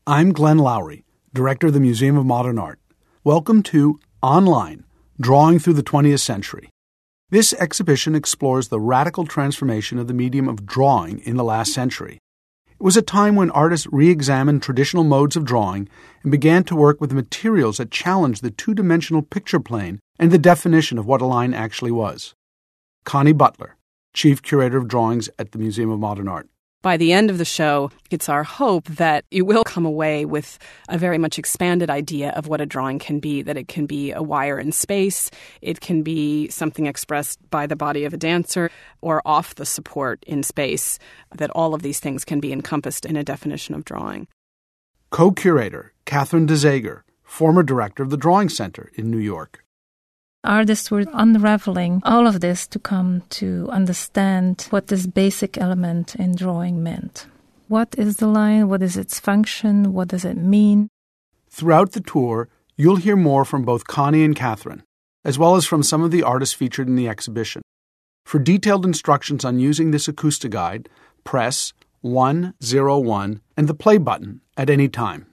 I'm Glenn Lowry, Director of the Museum of Modern Art. Welcome to Online, Drawing Through the 20th Century. This exhibition explores the radical transformation of the medium of drawing in the last century. It was a time when artists re-examined traditional modes of drawing and began to work with materials that challenged the two-dimensional picture plane and the definition of what a line actually was. Connie Butler, Chief Curator of Drawings at the Museum of Modern Art. By the end of the show, it's our hope that you will come away with a very much expanded idea of what a drawing can be, that it can be a wire in space, it can be something expressed by the body of a dancer, or off the support in space, that all of these things can be encompassed in a definition of drawing. Co-curator Catherine DeZager, former director of the Drawing Center in New York. Artists were unraveling all of this to come to understand what this basic element in drawing meant. What is the line? What is its function? What does it mean? Throughout the tour, you'll hear more from both Connie and Catherine, as well as from some of the artists featured in the exhibition. For detailed instructions on using this Acoustiguide, press 101 and the play button at any time.